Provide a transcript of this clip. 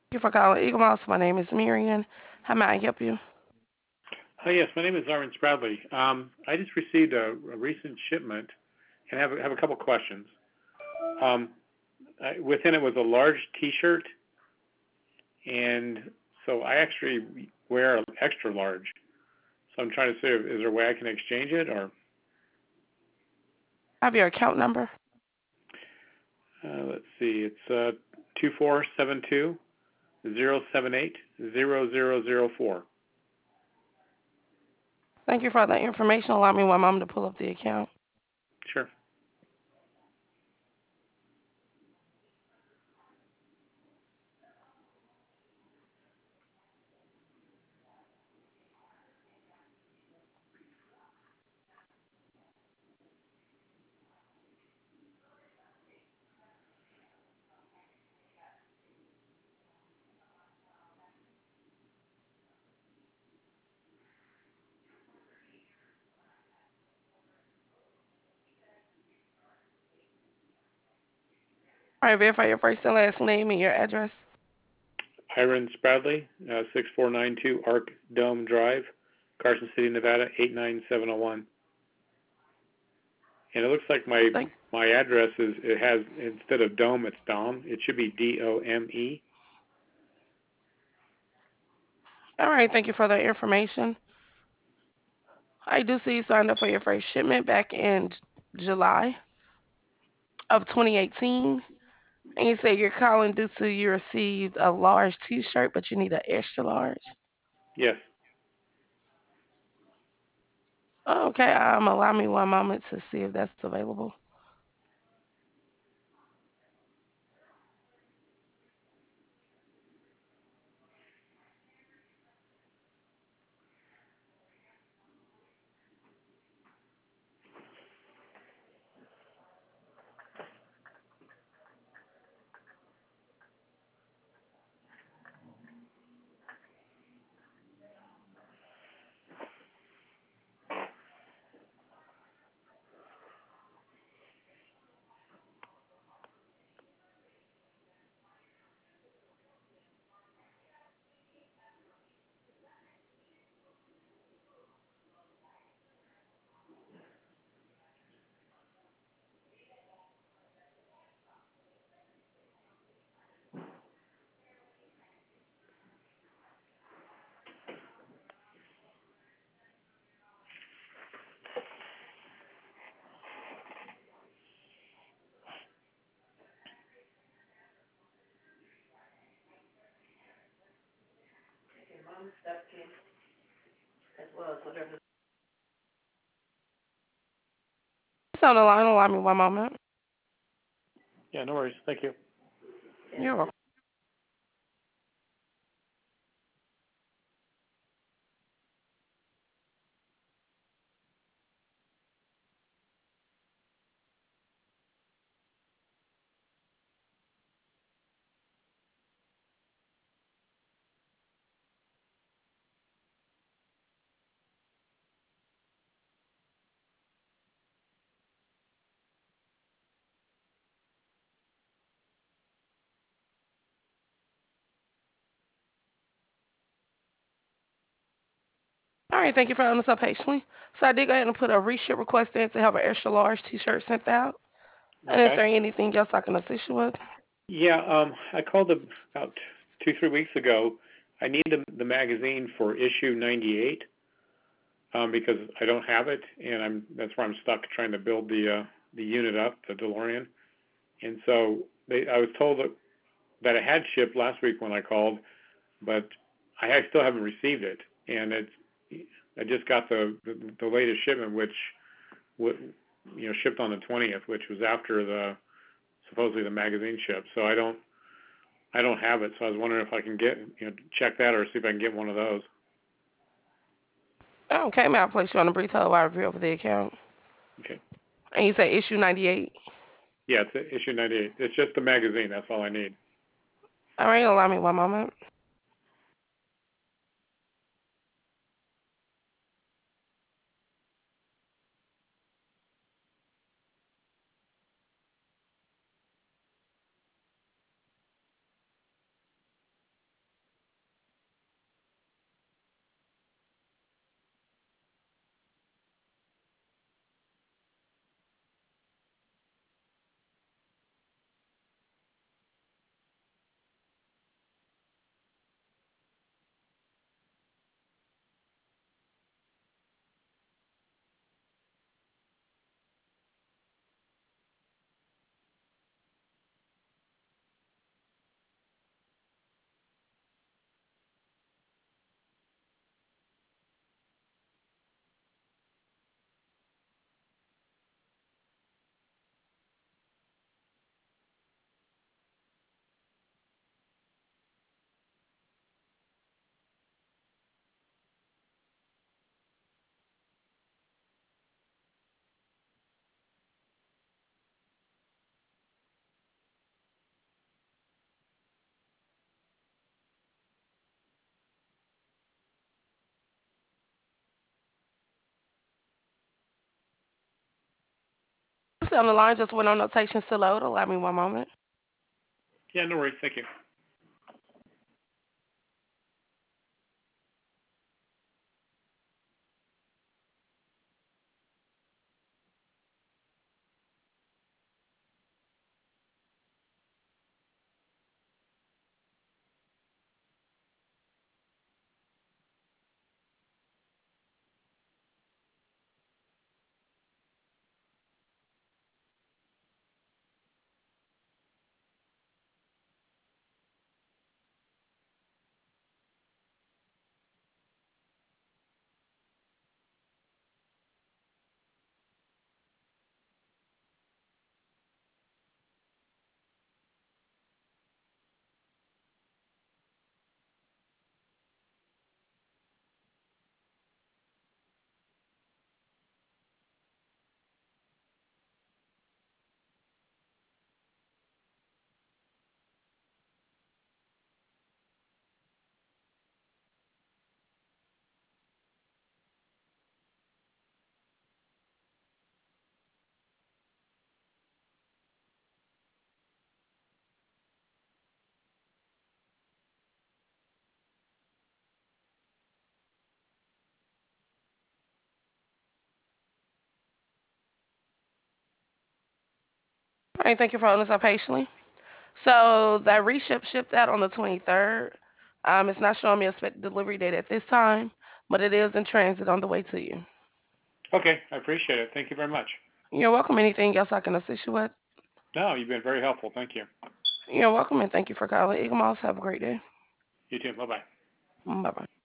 Thank you for calling Eagle Mouse. My name is Miriam. How may I help you? Yes, my name is Armin Spradley. I just received a recent shipment and have a couple questions. Um, Within it was a large T-shirt, and so I actually wear an extra large. So I'm trying to see if is there a way I can exchange it, or I have your account number. let's see, it's 2472 078 0004. Thank you for the information. Allow me one moment to pull up the account. Sure. All right, verify your first and last name and your address. Hiram Spradley, 6492 Arc Dome Drive, Carson City, Nevada 89701. And it looks like Thank. my address is it has instead of dome it's dom. It should be Dome. All right, thank you for the information. I do see you signed up for your first shipment back in July of 2018. And you say you're calling due to you received a large T-shirt, but you need an extra large. Yes. Okay, allow me one moment to see if that's available. It's on the line. Allow me one moment. Yeah, no worries. Thank you. You're welcome. All right, thank you for holding us up patiently. So I did go ahead and put a reship request in to have an extra large T-shirt sent out. And is Okay. there anything else I can assist you with? Yeah, I called about 2 3 weeks ago. I need the magazine for issue 98 because I don't have it, and that's where I'm stuck trying to build the unit up, the DeLorean. And so I was told that it had shipped last week when I called, but still haven't received it. And I just got the latest shipment, which shipped on the 20th, which was after the supposedly the magazine shipped. So I don't have it. So I was wondering if I can get check that or see if I can get one of those. Okay, may I place you on a brief hold while I review over the account? Okay. And you say issue 98. Yeah, it's issue 98. It's just the magazine. That's all I need. All right, allow me one moment. stay on the line. Just wait on notations to load. Allow me one moment. Yeah, no worries. Thank you. All right, thank you for holding us up patiently. So that reship shipped out on the 23rd. It's not showing me a expected delivery date at this time, but it is in transit on the way to you. Okay, I appreciate it. Thank you very much. You're welcome. Anything else I can assist you with? No, you've been very helpful. Thank you. You're welcome, and thank you for calling Eagle Moss. Have a great day. You too. Bye bye. Bye bye.